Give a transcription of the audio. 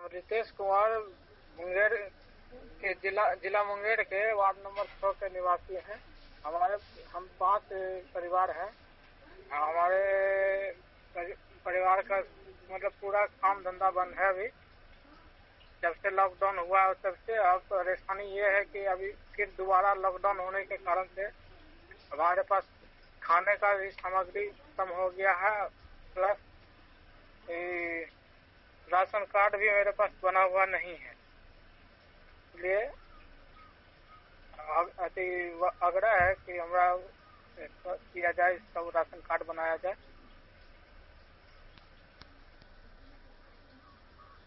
रितेश कुमार मुंगेर के जिला मुंगेर के वार्ड नंबर 6 के निवासी हैं। हम 5 परिवार हैं। हमारे परिवार का मतलब पूरा काम धंधा बंद है अभी, जब से लॉकडाउन हुआ है तब से। अब परेशानी ये है कि अभी फिर दोबारा लॉकडाउन होने के कारण से हमारे पास खाने का भी सामग्री कम हो गया है, प्लस राशन कार्ड भी मेरे पास बना हुआ नहीं है। इसलिए आग्रह है कि हमरा किया जाए, सब राशन कार्ड बनाया जाए।